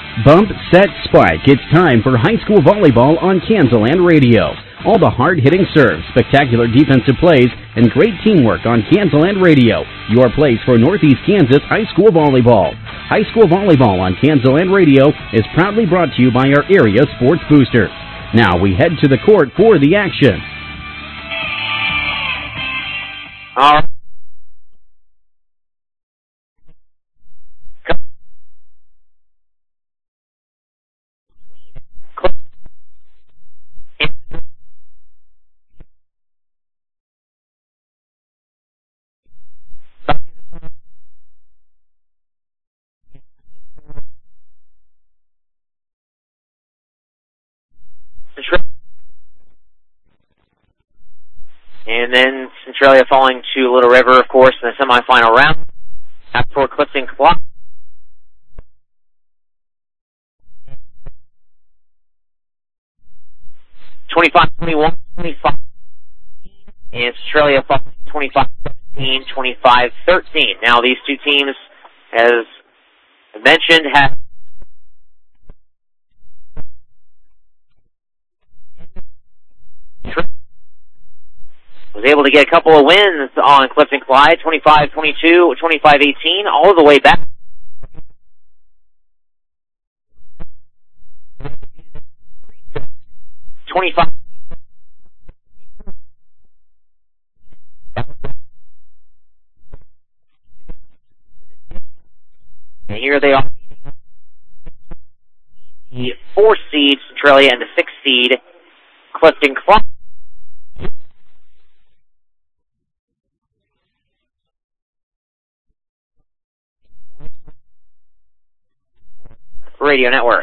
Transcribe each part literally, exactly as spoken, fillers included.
Bump, set, spike. It's time for high school volleyball on Kansaland Radio. All the hard-hitting serves, spectacular defensive plays, and great teamwork on Kansaland Radio. Your place for Northeast Kansas high school volleyball. High school volleyball on Kansaland Radio is proudly brought to you by our area sports boosters. Now we head to the court for the action. All right. And then Centralia falling to Little River, of course, in the semifinal round. After Clifton Clock. twenty-five twenty-one, twenty-five. And Centralia falling twenty-five seventeen, twenty-five thirteen. Now these two teams, as mentioned, have was able to get a couple of wins on Clifton Clyde, twenty-five twenty-two, twenty-five eighteen, all the way back. twenty-five. And here they are. The four seed Centralia and the six seed Clifton Clyde. Radio Network.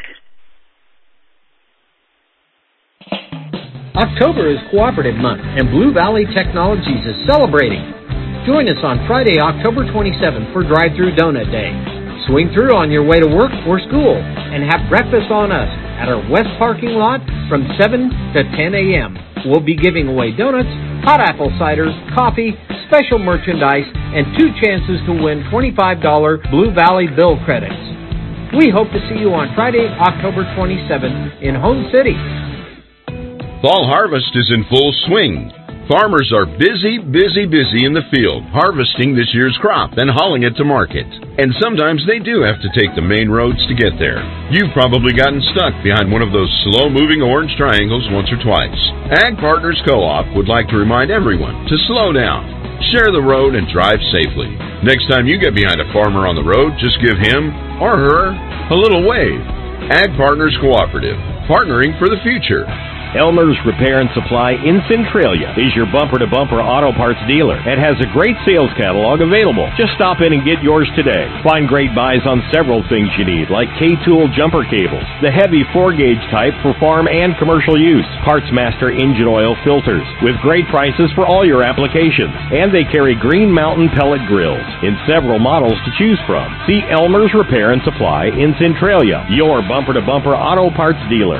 October is Cooperative Month, and Blue Valley Technologies is celebrating. Join us on Friday, October twenty-seventh for Drive-Thru Donut Day. Swing through on your way to work or school and have breakfast on us at our west parking lot from seven to ten a.m. We'll be giving away donuts, hot apple cider, coffee, special merchandise, and two chances to win twenty-five dollars Blue Valley bill credits. We hope to see you on Friday, October twenty-seventh in Home City. Fall harvest is in full swing. Farmers are busy, busy, busy in the field, harvesting this year's crop and hauling it to market. And sometimes they do have to take the main roads to get there. You've probably gotten stuck behind one of those slow-moving orange triangles once or twice. Ag Partners Co-op would like to remind everyone to slow down, share the road, and drive safely. Next time you get behind a farmer on the road, just give him or her a little wave. Ag Partners Cooperative, partnering for the future. Elmer's Repair and Supply in Centralia is your bumper-to-bumper auto parts dealer and has a great sales catalog available. Just stop in and get yours today. Find great buys on several things you need, like K-Tool jumper cables, the heavy four-gauge type for farm and commercial use, PartsMaster engine oil filters, with great prices for all your applications. And they carry Green Mountain pellet grills in several models to choose from. See Elmer's Repair and Supply in Centralia, your bumper-to-bumper auto parts dealer.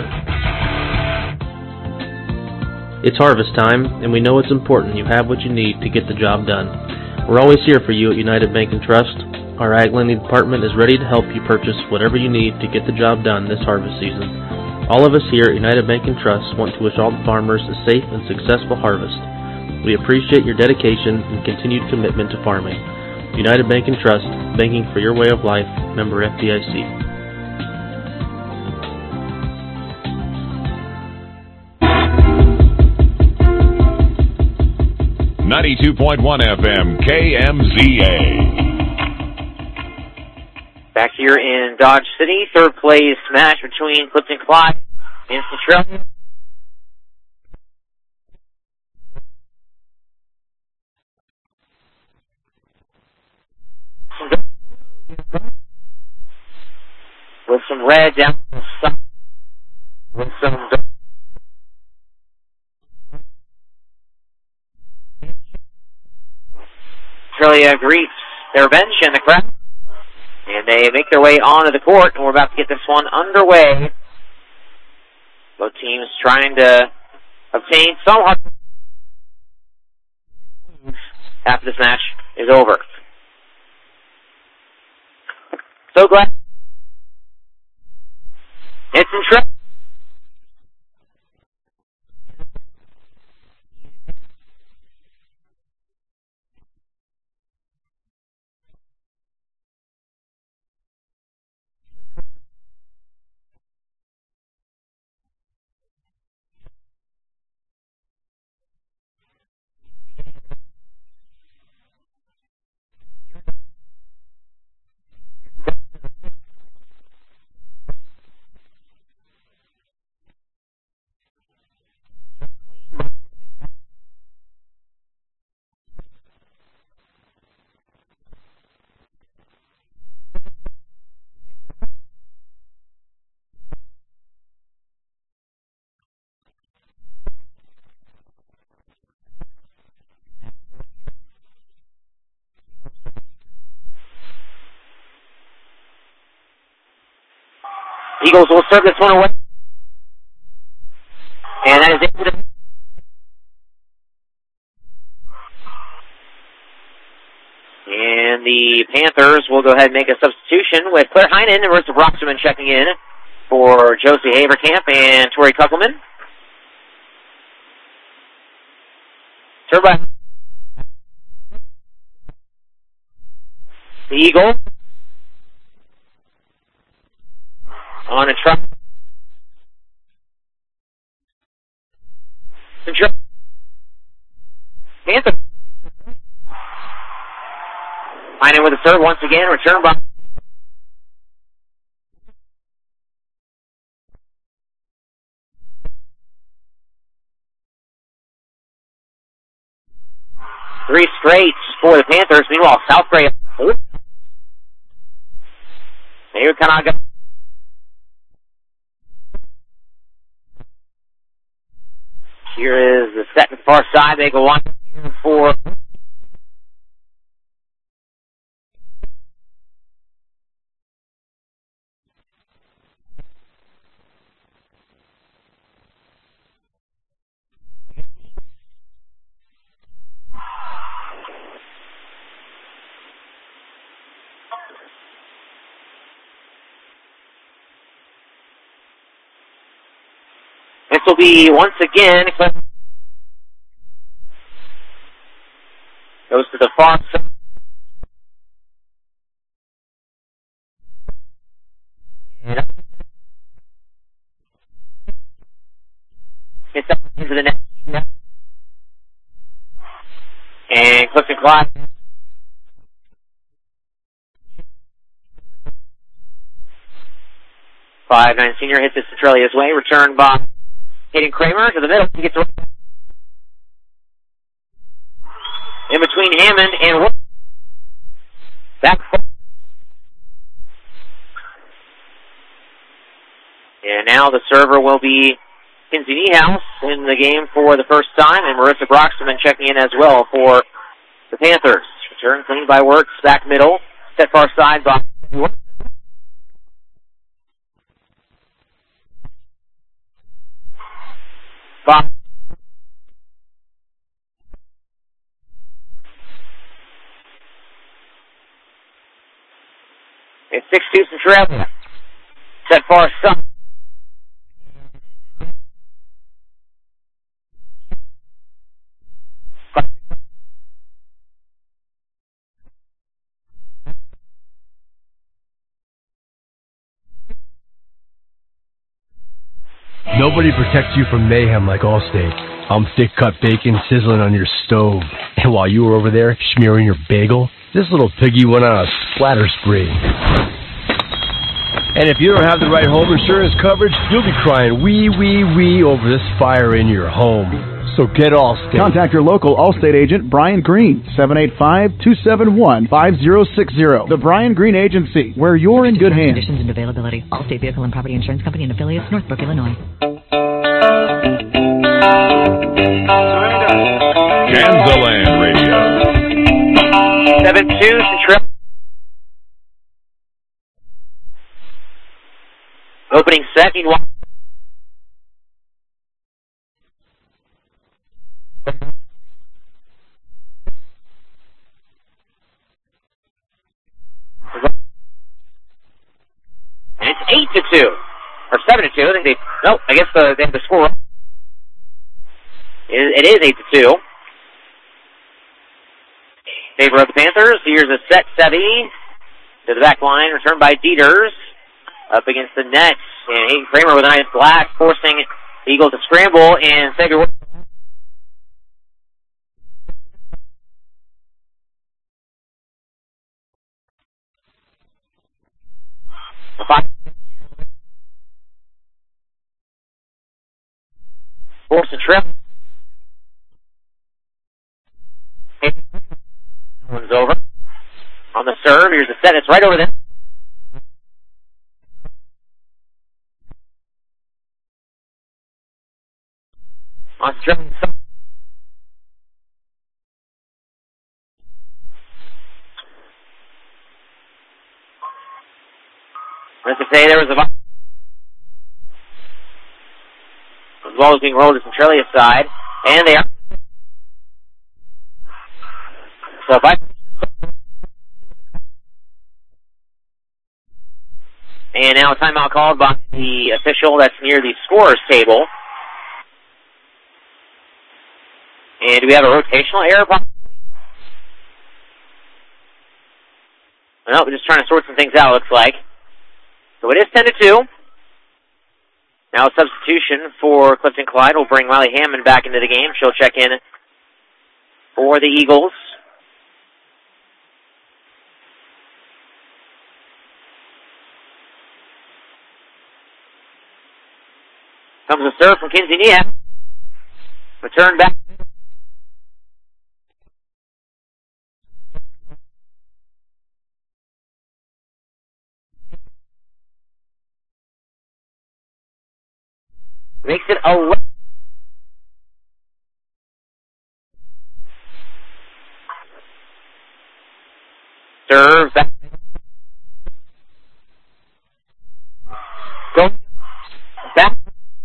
It's harvest time, and we know it's important you have what you need to get the job done. We're always here for you at United Bank and Trust. Our Ag Lending Department is ready to help you purchase whatever you need to get the job done this harvest season. All of us here at United Bank and Trust want to wish all the farmers a safe and successful harvest. We appreciate your dedication and continued commitment to farming. United Bank and Trust, banking for your way of life, member F D I C. ninety-two point one F M, K M Z A. Back here in Dodge City, third place match between Clifton Clyde and Centralia. With some red down the side. With some Centralia greets their bench in the crowd, and they make their way onto the court, and we're about to get this one underway. Both teams trying to obtain some hard after this match is over. So glad Eagles will serve this one away. And that is it for the... And the Panthers will go ahead and make a substitution with Claire Heinen and Marissa Broxman checking in for Josie Haverkamp and Tori Kuckelman. Served by the Eagles on a truck. Panthers. Heinen with a serve once again, return by three straight for the Panthers. Meanwhile, Southbury. Here kind of got. Here is the set to the far side. They go one for. This will be once again goes to the far side. Gets up into the net. And Clifton Clark. five nine senior hits it Centralia's way. Returned by Hayden Kramer to the middle. He gets in between Hammond and Wood. Back. And now the server will be Kinsey Niehaus in the game for the first time, and Marissa Broxman checking in as well for the Panthers. Return clean by Works, back middle, set far side by Bob. It's six two Centralia. Set far side. Nobody protects you from mayhem like Allstate. I'm thick cut bacon sizzling on your stove. And while you were over there smearing your bagel, this little piggy went on a splatter spree. And if you don't have the right home insurance coverage, you'll be crying wee, wee, wee over this fire in your home. So get Allstate. Contact your local Allstate agent, Brian Green, seven eight five, two seven one, five zero six zero. The Brian Green Agency, where you're in good hands. Conditions and availability. Allstate Vehicle and Property Insurance Company and affiliates, Northbrook, Illinois. Kansaland Radio. seven two Centralia. Opening set, meanwhile. And it's eight to two. Or seven to two. I think they, no, I guess the, they have the score. It, it is eight to two. Favor of the Panthers. Here's a set, Sevy to the back line, returned by Dieters. Up against the net, and Hayden Kramer with a nice block, forcing the Eagles to scramble, and Sager. Force a trip. One's over. On the serve, here's the set, it's right over there. Australia. Let's just say there was a the ball is being rolled to Centralia's side, and they are. So by and now a timeout called by the official that's near the scorer's table. And do we have a rotational error? No, we're just trying to sort some things out, looks like. So it is ten to two. Now a substitution for Clifton Clyde will bring Riley Hammond back into the game. She'll check in for the Eagles. Comes a serve from Kinsey Niehaus. Return back. Makes it eleven. Serve back. Go back.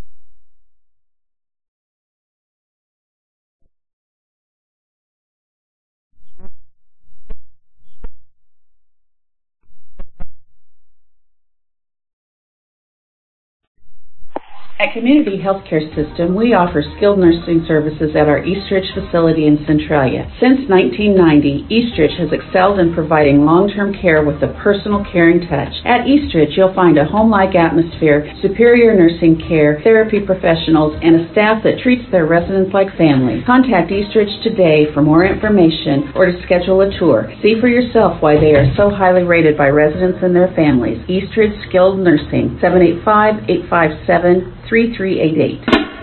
At Community Healthcare System, we offer skilled nursing services at our Eastridge facility in Centralia. Since nineteen ninety, Eastridge has excelled in providing long-term care with a personal, caring touch. At Eastridge, you'll find a home-like atmosphere, superior nursing care, therapy professionals, and a staff that treats their residents like family. Contact Eastridge today for more information or to schedule a tour. See for yourself why they are so highly rated by residents and their families. Eastridge Skilled Nursing, seven eight five, eight five seven, three three eight eight.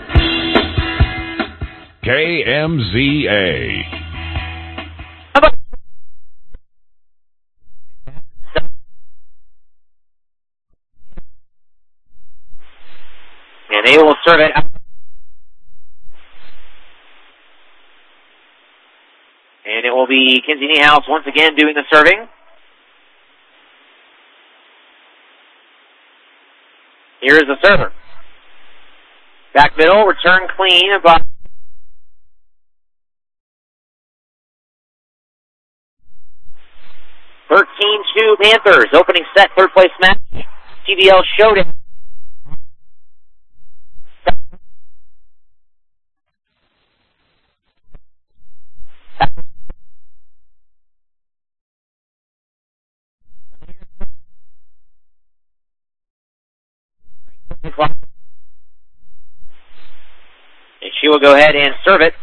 K M Z A. And they will serve it. And it will be Kinsey Niehaus once again doing the serving. Here is the server. Back middle, return clean by thirteen two Panthers. Opening set, third place match. T V L Showdown. And she will go ahead and serve it.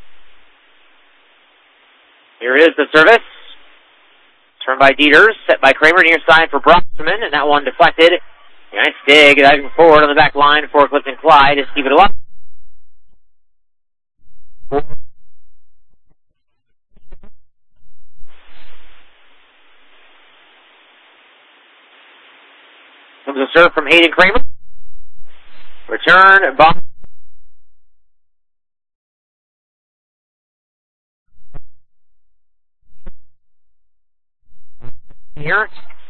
Here is the service. Turned by Dieters, set by Kramer, near side for Broxman, and that one deflected. Nice dig, diving forward on the back line for Clifton Clyde. Just keep it alive. Comes a serve from Hayden Kramer. Return, Bob. Here.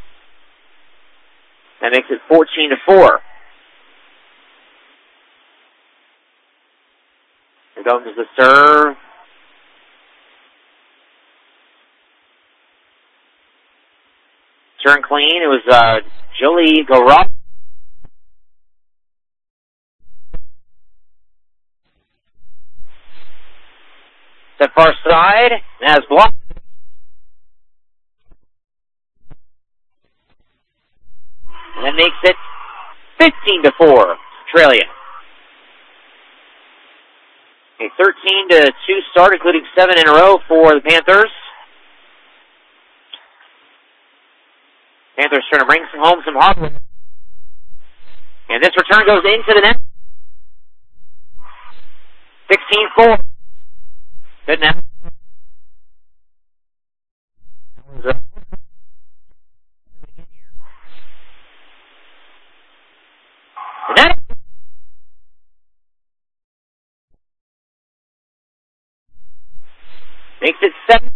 That makes it fourteen to four. Here comes the serve. Turn clean. It was uh, Jolie Garoff. Step far side. As blocked. And that makes it fifteen to four, Centralia. A thirteen to two start, including seven in a row for the Panthers. Panthers trying to bring some home some hardware. And this return goes into the net. sixteen four. Good now. And that makes it seventeen.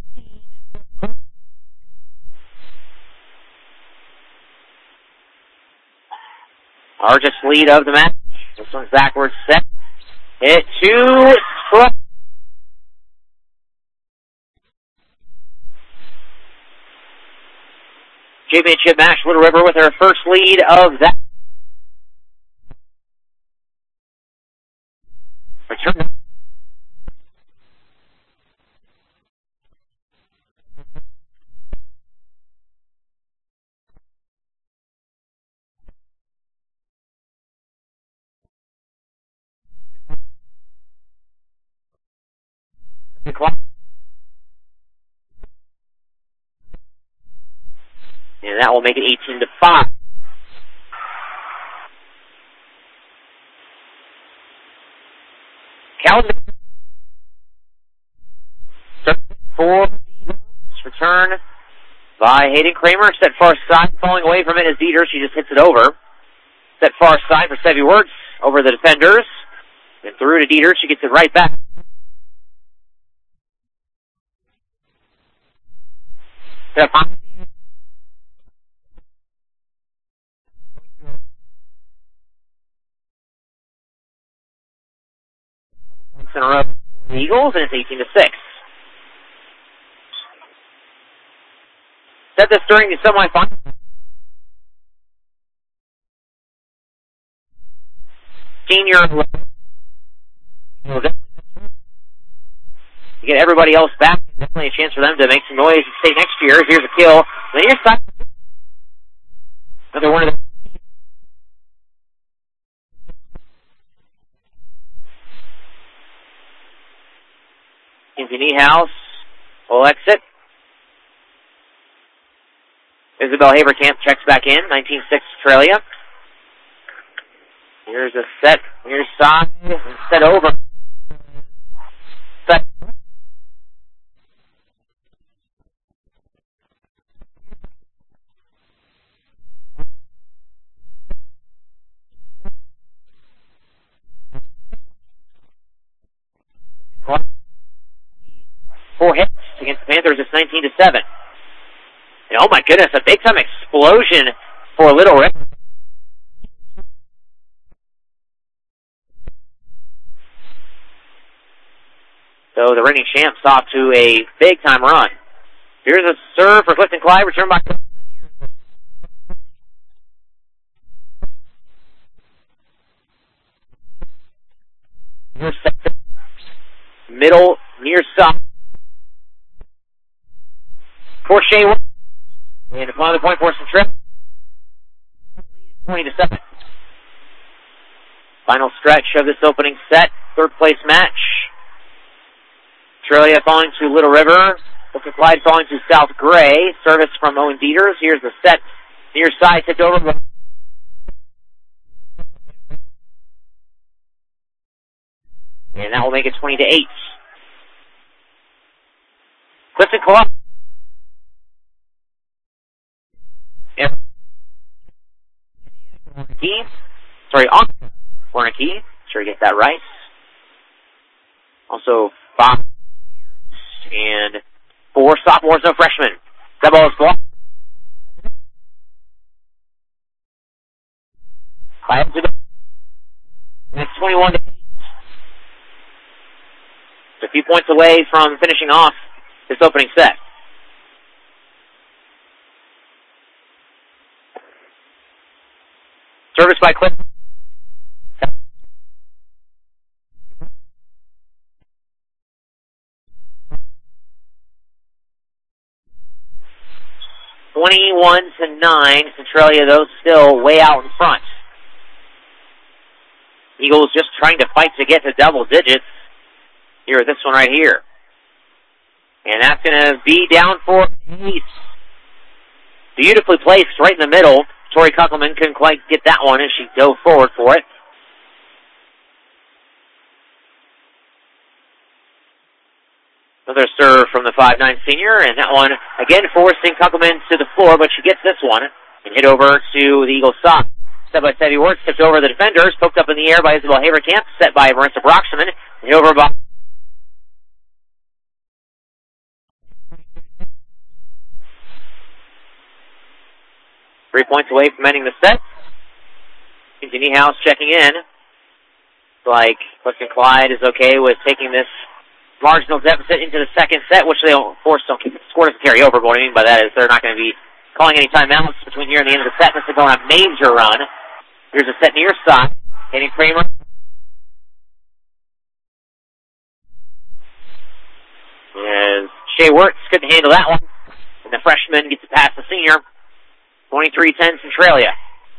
Largest lead of the match. This one's backwards set. Hit two strikes. Championship match, Little River with her first lead of that. Return. And that will make it eighteen to five. Calvin for return by Hayden Kramer. Set far side, falling away from it is Dieter. She just hits it over. Set far side for Sevy Wertz over the defenders. And through to Dieter. She gets it right back. Step on. In a row for the Eagles, and it's eighteen to six. Said this during the semifinal. Senior to get everybody else back. Definitely a chance for them to make some noise and stay next year. Here's a kill. The near side. Another one of the Kinsey Niehaus will exit. Isabel Haberkamp checks back in, nineteen six Australia. Here's a set, near side, set over. Set. Four hits against the Panthers. It's nineteen to seven. And oh my goodness, a big time explosion for Little River. So the reigning champs off to a big time run. Here's a serve for Clifton Clyde, returned by middle near side. For Shea, and another point for Centralia. twenty to seven. Final stretch of this opening set, third place match. Centralia falling to Little River. Clifton Clyde falling to South Gray. Service from Owen Dieters. Here's the set near side, tipped over. And that will make it twenty to eight. Clifton Clyde. Key, sorry, on Warnicky. Sure you get that right. Also, five and four sophomores, no freshmen. That ball is blocked. It's twenty-one to eight. It's a few points away from finishing off this opening set. Service by Cliff. Twenty-one to nine. Centralia, though, still way out in front. Eagles just trying to fight to get to double digits. Here, this one right here, and that's going to be down for East. Beautifully placed right in the middle. Tori Kuckelman couldn't quite get that one as she dove forward for it. Another serve from the five nine senior, and that one, again, forcing Kuckelman to the floor, but she gets this one and hit over to the Eagles' side. Set by Sevy Wertz, tipped over the defenders, poked up in the air by Isabel Haverkamp, set by Marissa Broxman, hit over by Three points away from ending the set. Kinsey Niehaus checking in. like Clifton Clyde is okay with taking this marginal deficit into the second set, which they don't force, don't keep the score doesn't carry over. But what I mean by that is they're not going to be calling any timeouts between here and the end of the set unless they go on a major run. Here's a set near side. Hayden Kramer. As Shea Wirtz couldn't handle that one. And the freshman gets it past the senior. twenty-three ten Centralia.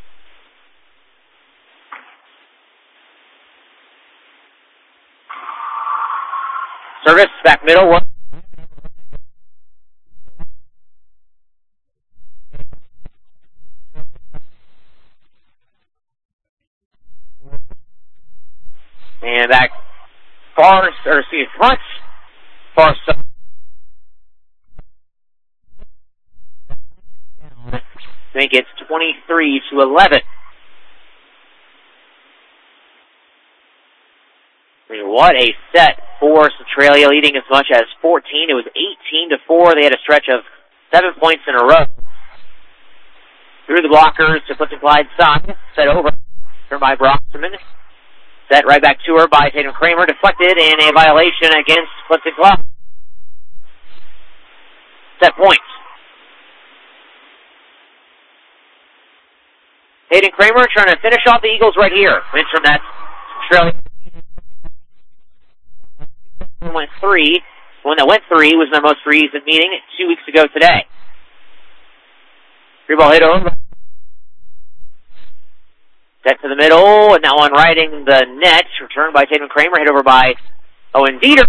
Service, back middle. And back far, or excuse me, front, far side. I think it's twenty-three to eleven. I mean, what a set for Centralia, leading as much as fourteen. It was eighteen to four. They had a stretch of seven points in a row. Through the blockers to Clifton Clyde's side. Set over. Turned by Broxman. Set right back to her by Tatum Kramer. Deflected in a violation against Clifton Clyde. Set point. Hayden Kramer trying to finish off the Eagles right here. Wins from that Centralia. Went three. The one that went three was their most recent meeting two weeks ago today. Three ball hit over. Set to the middle, and that one riding the net. Returned by Tatum Kramer, hit over by Owen Dieter.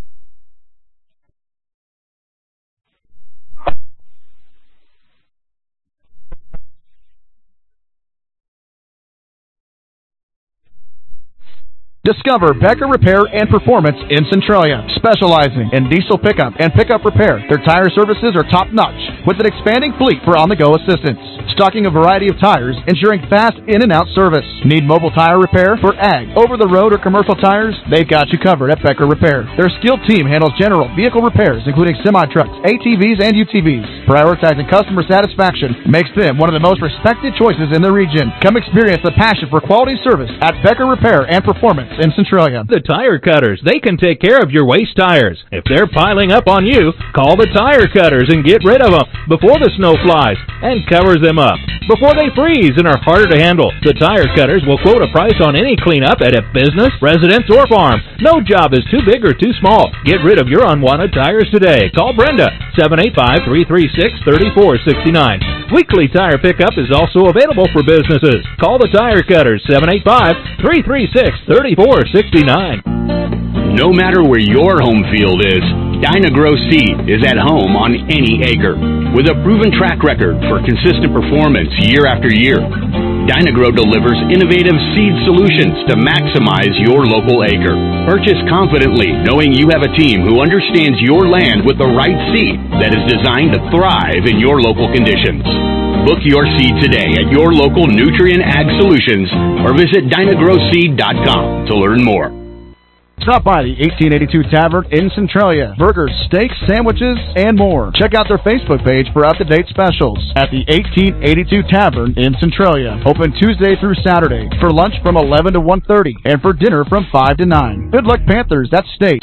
Discover Becker Repair and Performance in Centralia, specializing in diesel pickup and pickup repair. Their tire services are top-notch, with an expanding fleet for on-the-go assistance. Stocking a variety of tires, ensuring fast in-and-out service. Need mobile tire repair for ag, over-the-road, or commercial tires? They've got you covered at Becker Repair. Their skilled team handles general vehicle repairs, including semi-trucks, A T Vs, and U T Vs. Prioritizing customer satisfaction makes them one of the most respected choices in the region. Come experience the passion for quality service at Becker Repair and Performance in Centralia. The Tire Cutters, they can take care of your waste tires. If they're piling up on you, call the Tire Cutters and get rid of them before the snow flies and covers them up. Before they freeze and are harder to handle, the Tire Cutters will quote a price on any cleanup at a business, residence, or farm. No job is too big or too small. Get rid of your unwanted tires today. Call Brenda, seven eight five, three three six, three four six nine. Weekly tire pickup is also available for businesses. Call the Tire Cutters, seven eight five, three three six, three four six nine. No matter where your home field is, Dyna-Gro Seed is at home on any acre. With a proven track record for consistent performance year after year, Dyna-Gro delivers innovative seed solutions to maximize your local acre. Purchase confidently, knowing you have a team who understands your land with the right seed that is designed to thrive in your local conditions. Book your seed today at your local Nutrien Ag Solutions or visit Dyna Gro Seed dot com to learn more. Stop by the eighteen eighty-two Tavern in Centralia. Burgers, steaks, sandwiches, and more. Check out their Facebook page for up-to-date specials at the eighteen eighty-two Tavern in Centralia. Open Tuesday through Saturday. For lunch from eleven to one thirty and for dinner from five to nine. Good luck, Panthers. That's state.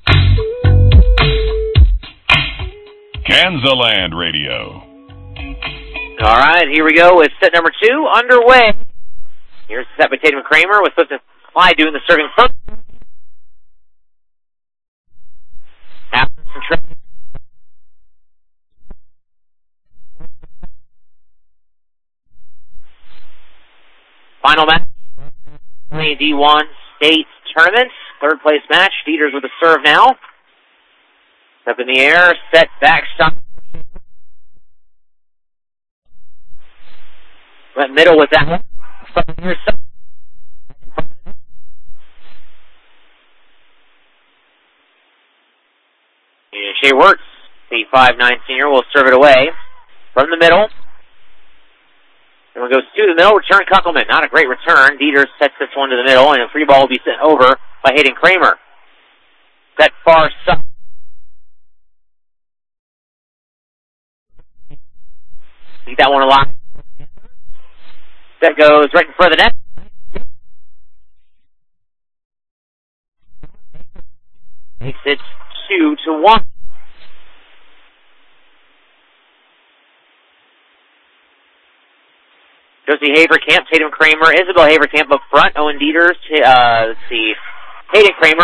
Kansaland Radio. All right, here we go with set number two underway. Here's the set by Tatum Kramer with Clifton Clyde doing the serving front. Final match, D one state tournament, third place match. Dieters with the serve now. Up in the air, set back shot. Went middle with that one. And Shea Wirtz, the five nine senior, will serve it away from the middle. And it goes to the middle, return Kuckelman. Not a great return. Dieter sets this one to the middle, and a free ball will be sent over by Hayden Kramer. That far side. Keep that one alive. That goes right in front of the net. to one. Josie Haverkamp, Tatum Kramer, Isabel Haverkamp up front, Owen Dieters, uh, let's see, Hayden Kramer.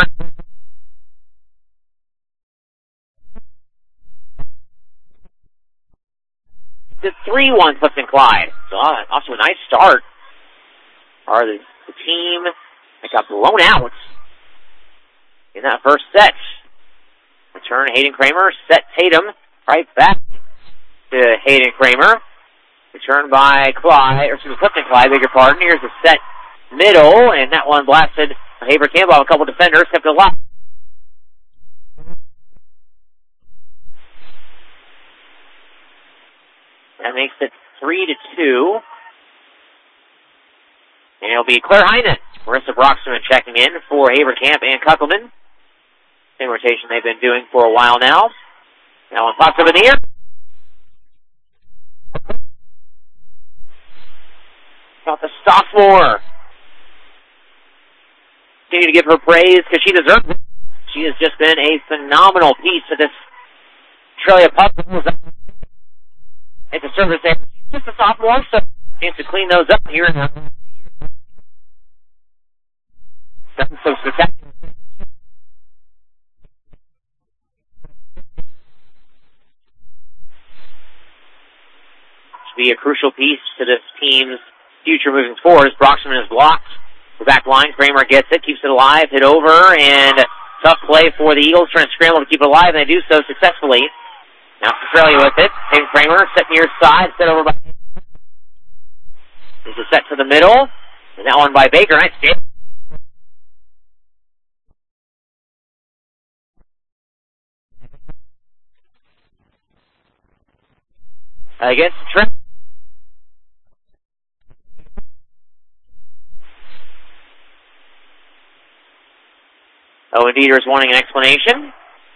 The three one Clifton Clyde. So uh, off to a nice start. Are the, the team that got blown out in that first set. Return Hayden Kramer, set Tatum, right back to Hayden Kramer. Return by Clyde, or excuse me, Clifton Clyde, beg your pardon. Here's the set middle, and that one blasted Haverkamp off a couple defenders, kept it alive. That makes it three to two. And it'll be Claire Heinen, Marissa Broxman checking in for Haverkamp and Kuckelman. Same rotation they've been doing for a while now. That one pops up in the air. Got the sophomore. Continue to give her praise because she deserves it. She has just been a phenomenal piece of this Centralia puzzle. It's a service there. Just a sophomore, so chance to clean those up here. Nothing so spectacular. Should be a crucial piece to this team's future moving forward as Broxman is blocked. The back line, Kramer gets it, keeps it alive, hit over, and tough play for the Eagles, trying to scramble to keep it alive, and they do so successfully. Now Centralia with it. Hayden Kramer, set near side, set over by... There's a set to the middle, and that one by Baker. Nice hit. Against Trent. Owen Dieters wanting an explanation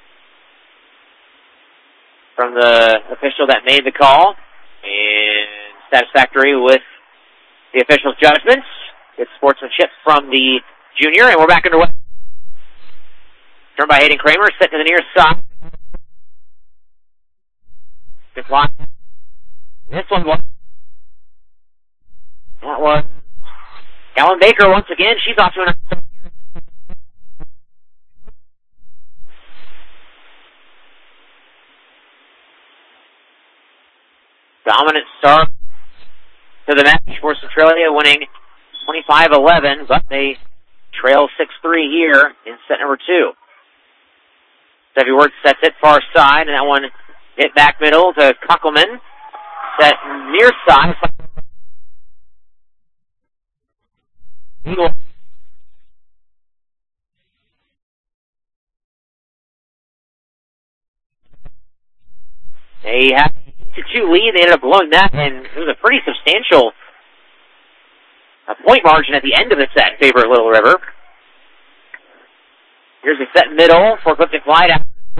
from the official that made the call, and satisfactory with the official's judgments. Good sportsmanship from the junior, and we're back underway. Turned by Hayden Kramer, set to the near side. Good block. This one was. That was Ellen Baker once again. She's off to an. Dominant start to the match for Centralia, winning twenty-five eleven, but they trail six three here in set number two. Stevie Wirtz sets it far side, and that one hit back middle to Kuckelman. Set near side. Eagle. They have to two lead. They ended up blowing that, and it was a pretty substantial a point margin at the end of the set in favor of Little River. Here's a set middle for Clifton Clyde.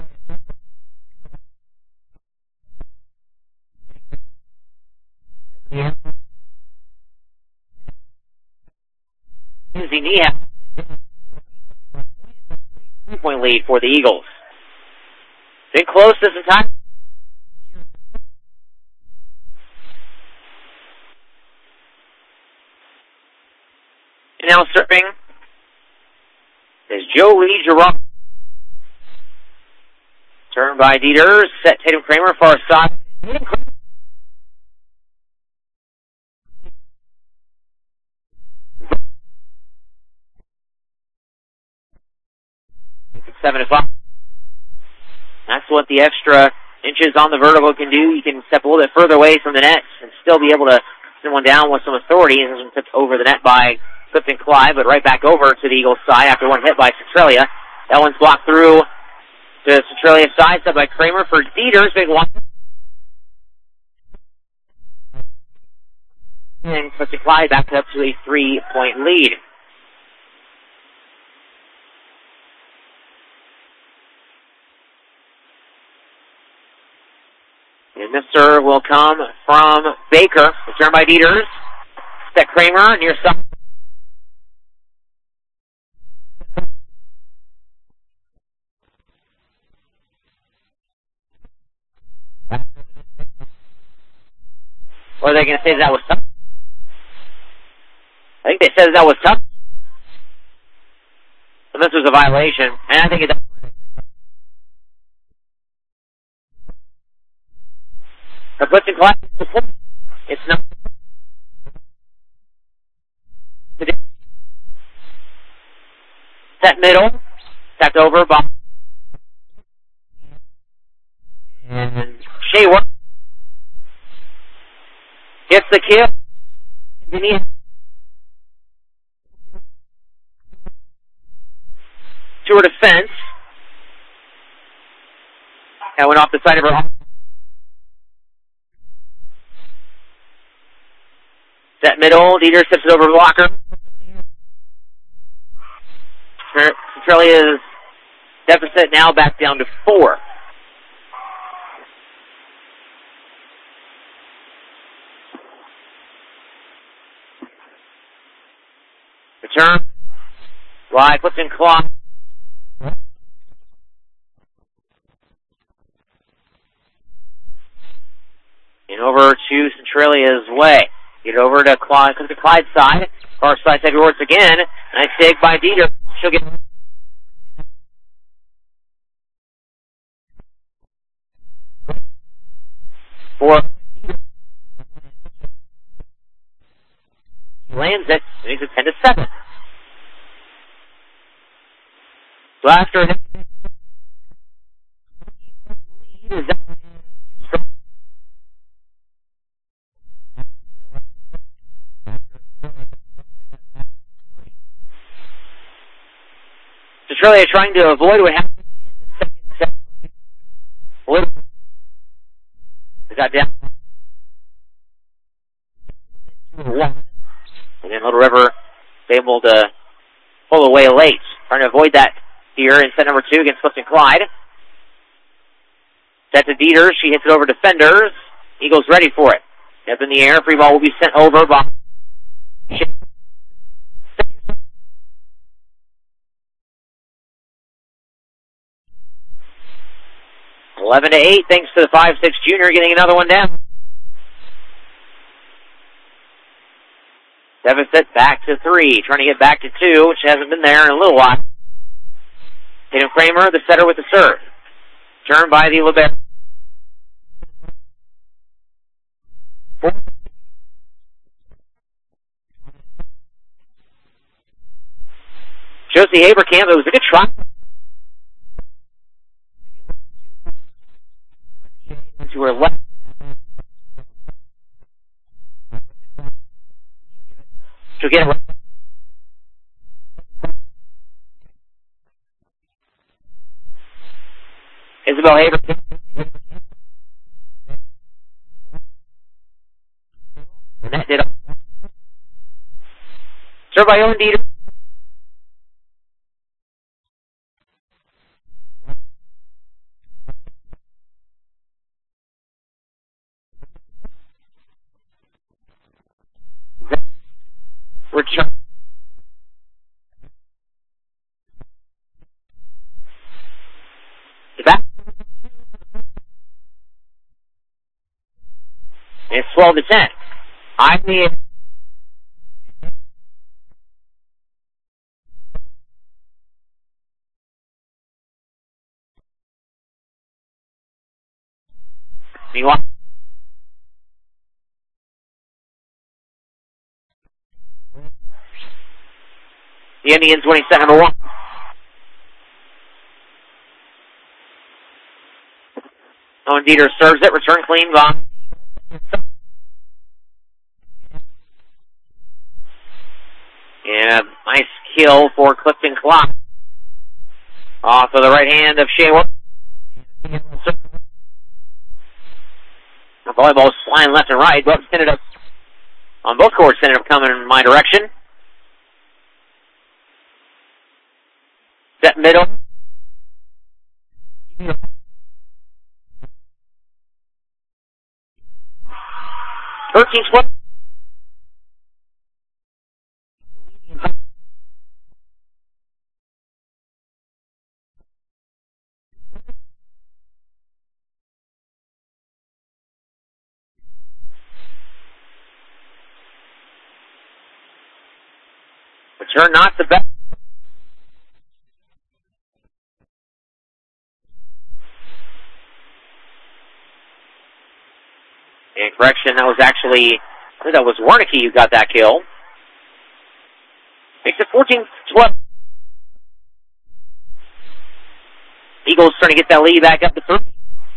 Yeah. Susie Niehaus. Two-point lead for the Eagles. Been close this entire. And now serving is Jolie Giroux. Turned by Dieters. Set Tatum Kramer far side. Seven to five. That's what the extra inches on the vertical can do. You can step a little bit further away from the net and still be able to send one down with some authority. And this one tipped over the net by Clifton Clyde, but right back over to the Eagles side after one hit by Centralia. That one's blocked through to Centralia's side, set by Kramer for Dieters. Big one. And Clifton Clyde back up to a three-point lead. And this serve will come from Baker. Returned by Dieters. Set Kramer near side. Or are they going to say that was tough? I think they said that was tough. But this was a violation, and I think it. The Blitzen class. It's not. Set middle. Stepped over by. And Shea Work gets the kill. To her defense. That went off the side of her. Set middle. Dieter steps it over the blocker. Centralia's deficit now back down to four. Return. Right, puts in clock. And over to Centralia's way. Get over to Clyde, to Clyde's side. Far side, heavy works again. Nice dig by Dieter. She'll get. Four. Lands it. Makes it ten to seven. So after Centralia trying to avoid what happened in the second set. They got down one. And then Little River was able to pull away late. Trying to avoid that here in set number two against Clifton Clyde. Set to Dieter. She hits it over defenders. Eagles ready for it. Up in the air. Free ball will be sent over by eleven to eight, thanks to the five six junior getting another one down. Deficit back to three, trying to get back to two, which hasn't been there in a little while. Tatum Kramer, the setter with the serve. Turned by the libero. Josie Haberkamp, it was a good try. To her left. She'll get it. Isabel Haberkamp. And that did it. Served by Owen Dieter. Return. Back. It's twelve to ten. I'm the. Meanwhile. The Indians winning set number one. Owen Dieter serves it, return clean by. And nice kill for Clifton Clyde. Off of the right hand of Shea. The volleyball's flying left and right, but ended up on both courts ended up coming in my direction. Set middle. Thirteen twenty. Return not the best. And correction, that was actually, I think that was Wernicke who got that kill. Makes it fourteen twelve. Eagles trying to get that lead back up to three.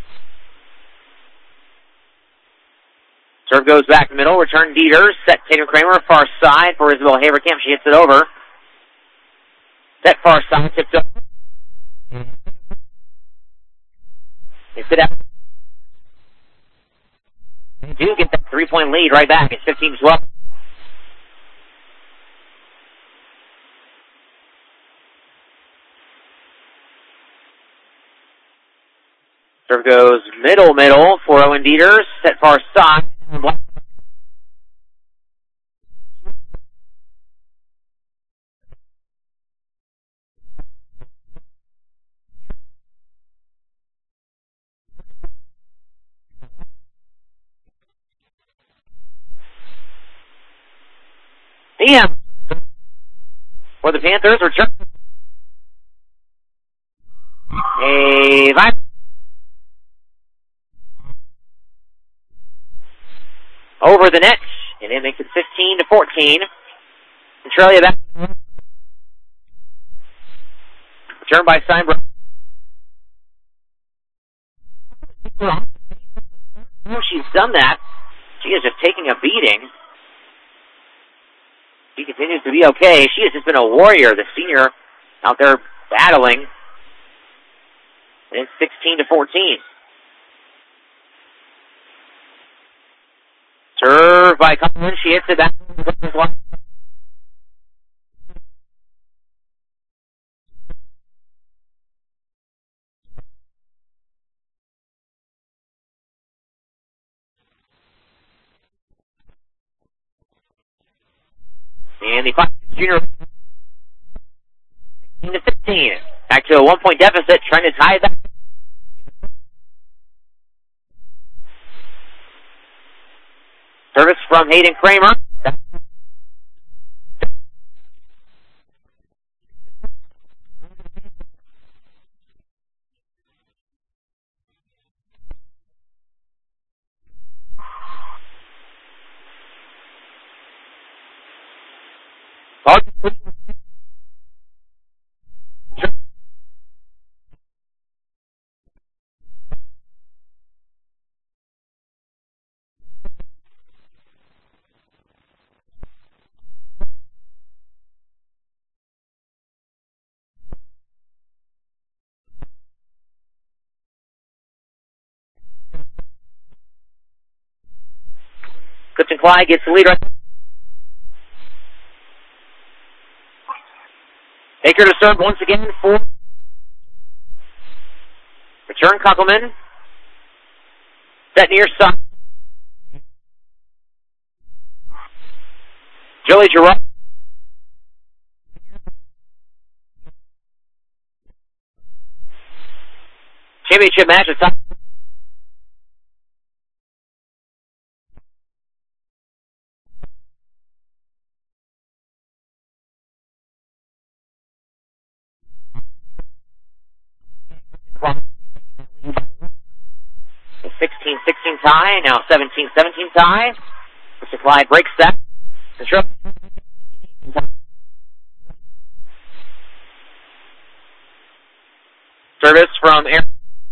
Serve goes back middle. Return Dieter. Set Tatum Kramer. Far side for Isabel Haverkamp. She hits it over. Set far side. Tipped over. Hits it out. They do get that three-point lead right back. It's fifteen twelve. Serve goes middle, middle for Owen Dieters. Set far side. Damn. For the Panthers, return. A five. Over the net, and it makes it fifteen to fourteen. Centralia back. Return by Steinbrook. She's done that. She is just taking a beating. She continues to be okay. She has just been a warrior, the senior, out there battling. And it's sixteen to fourteen. Serve by Collins. She hits it back. And the clock junior to fifteen. Back to a one-point deficit, trying to tie that. Service from Hayden Kramer. Clifton Clyde gets the lead right. Baker to serve once again for return Kuckelman. Set near side. Joey Giroux. Championship match at top. sixteen sixteen tie, now seventeen seventeen tie. Mister Clyde breaks that. Service from Aaron.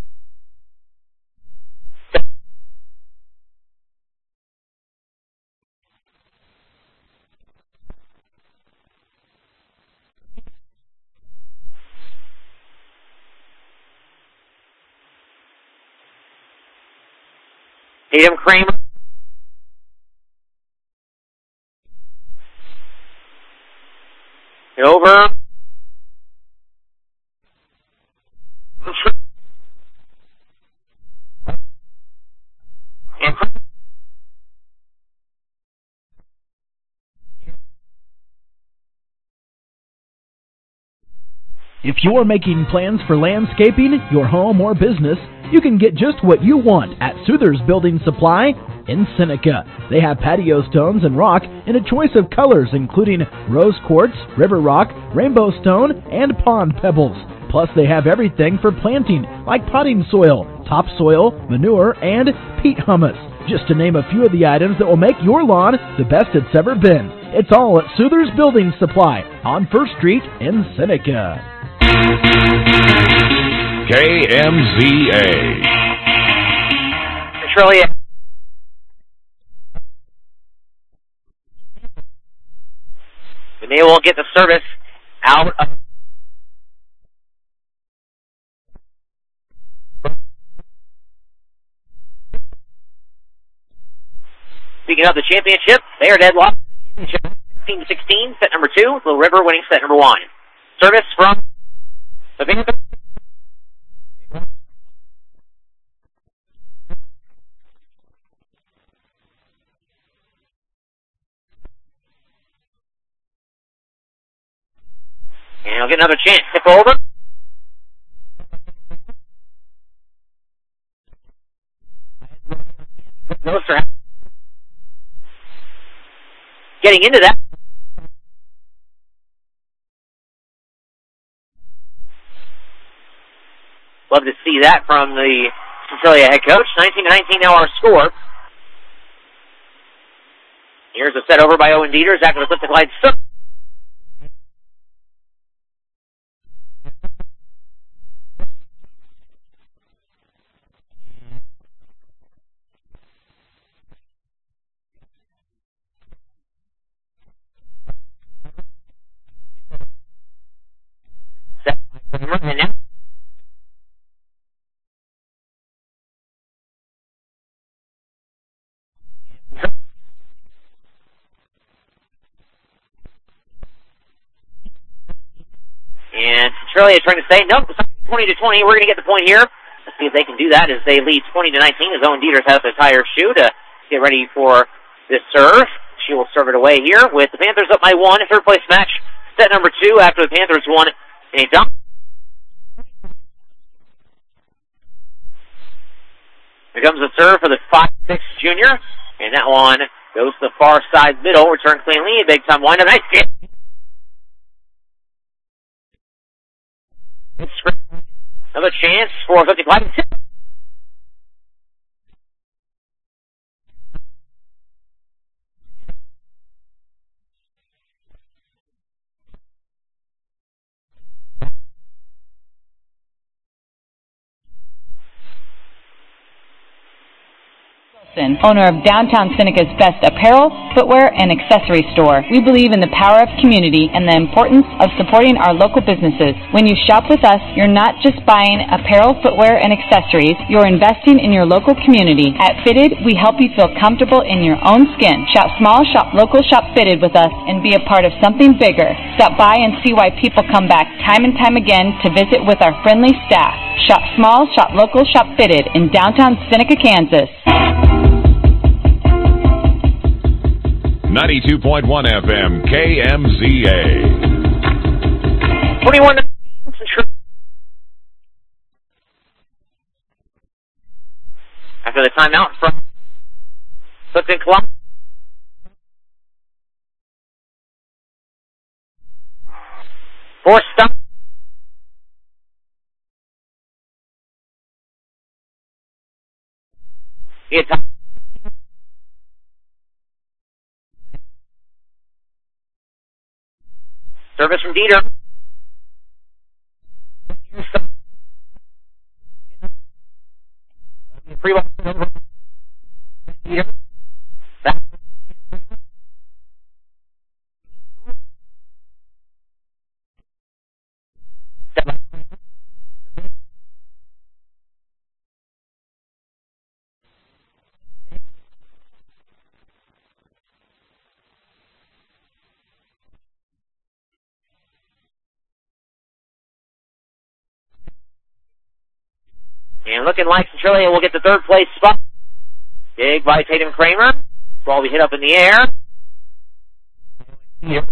Tatum Kramer. Over. And if you're making plans for landscaping, your home or business, you can get just what you want at Souther's Building Supply. in Seneca. They have patio stones and rock in a choice of colors including rose quartz, river rock, rainbow stone, and pond pebbles. Plus, they have everything for planting, like potting soil, topsoil, manure, and peat humus, just to name a few of the items that will make your lawn the best it's ever been. It's all at Souther's Building Supply on First Street in Seneca. K M Z A. Centralia. And they will get the service out of Speaking of the championship, they are deadlocked. sixteen to sixteen, set number two. Little River winning set number one. Service from the Panthers. And he'll get another chance. Tip over. Getting into that. Love to see that from the Centralia head coach. nineteen to nineteen now our score. Here's a set over by Owen Dieters after the flip to Clyde Sir. And now and Centralia trying to say, nope, twenty to twenty, we're going to get the point here. Let's see if they can do that as they lead twenty to nineteen as Owen Dieters has the tire shoe to get ready for this serve. She will serve it away here with the Panthers up by one. Third place match, set number two after the Panthers won in a dunk. Here comes the serve for the five six junior, and that one goes to the far side middle. Return cleanly, big time wind up. Nice hit. Another chance for fifty-five. Owner of downtown Seneca's best apparel, footwear, and accessory store. We believe in the power of community and the importance of supporting our local businesses. When you shop with us, you're not just buying apparel, footwear, and accessories, you're investing in your local community. At Fitted, we help you feel comfortable in your own skin. Shop small, shop local, shop Fitted with us, and be a part of something bigger. Stop by and see why people come back time and time again to visit with our friendly staff. Shop small, shop local, shop Fitted in downtown Seneca, Kansas. ninety-two point one F M, K M Z A. twenty-one to after the timeout from Clifton Club. Four stop. It's service from Dieter. Free ball. Dieter. Back. And looking like Centralia will get the third place spot. Dig by Tatum Kramer. Ball we hit up in the air. Here.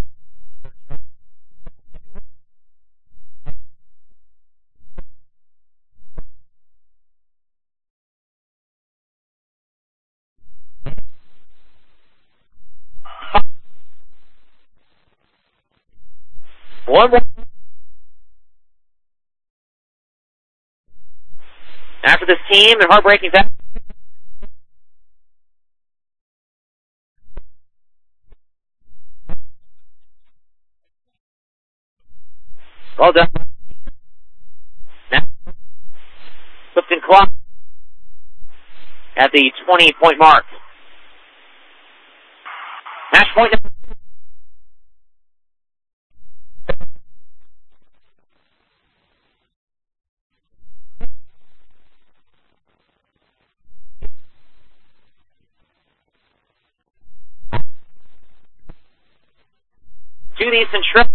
One more. After this team, and heartbreaking fact. Well done. Now, Clifton Clock at the twenty-point mark. Match point number. To the Centralia.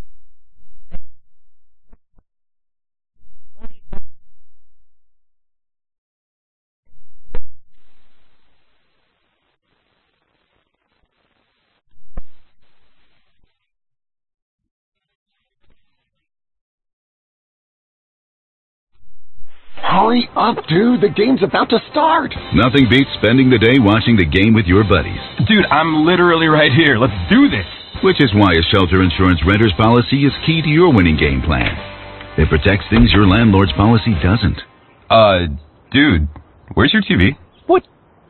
Hurry up, dude. The game's about to start. Nothing beats spending the day watching the game with your buddies. Dude, I'm literally right here. Let's do this. Which is why a shelter insurance renter's policy is key to your winning game plan. It protects things your landlord's policy doesn't. Uh, dude, where's your T V? What?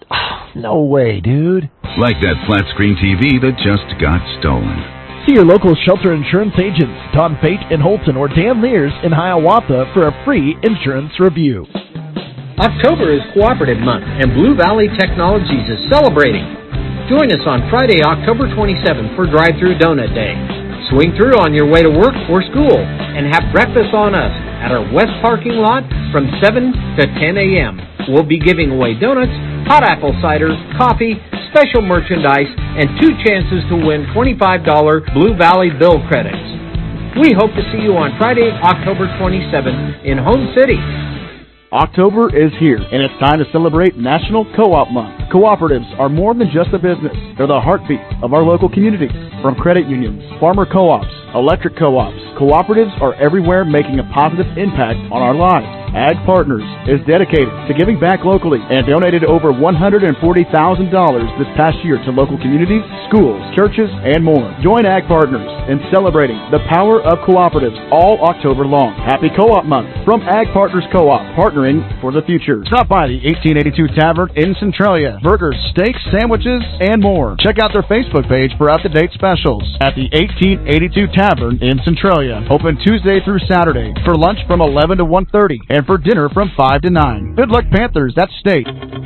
No way, dude. Like that flat-screen T V that just got stolen. See your local shelter insurance agents, Don Pate in Holton or Dan Lears in Hiawatha for a free insurance review. October is Cooperative Month, and Blue Valley Technologies is celebrating. Join us on Friday, October twenty-seventh for Drive-Thru Donut Day. Swing through on your way to work or school and have breakfast on us at our west parking lot from seven to ten a.m. We'll be giving away donuts, hot apple cider, coffee, special merchandise, and two chances to win twenty-five dollars Blue Valley bill credits. We hope to see you on Friday, October twenty-seventh in Home City. October is here, and it's time to celebrate National Co-op Month. Cooperatives are more than just a business. They're the heartbeat of our local community. From credit unions, farmer co-ops, electric co-ops, cooperatives are everywhere making a positive impact on our lives. Ag Partners is dedicated to giving back locally and donated over one hundred forty thousand dollars this past year to local communities, schools, churches, and more. Join Ag Partners in celebrating the power of cooperatives all October long. Happy Co-op Month from Ag Partners Co-op, partnering for the future. Stop by the eighteen eighty-two Tavern in Centralia. Burgers, steaks, sandwiches, and more. Check out their Facebook page for up-to-date specials at the eighteen eighty-two Tavern in Centralia. Open Tuesday through Saturday for lunch from eleven to one thirty and for dinner from five to nine. Good luck, Panthers. That's state.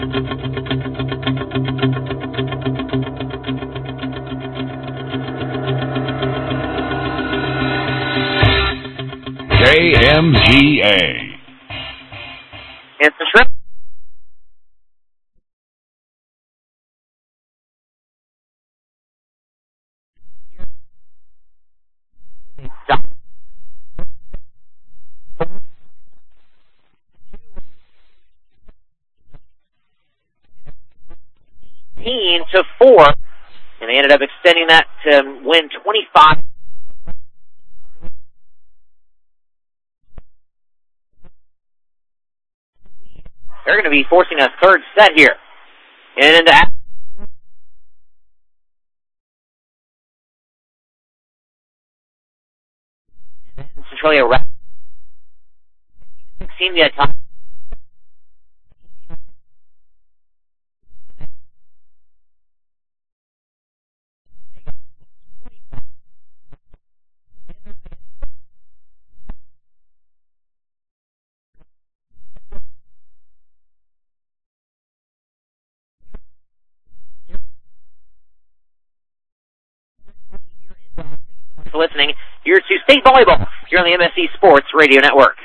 K M Z A. It's the shrimp. To four, and they ended up extending that to win twenty-five. They're going to be forcing a third set here. And into Centralia sixteen the time. For listening, you're to State Volleyball here on the M S C Sports Radio Network.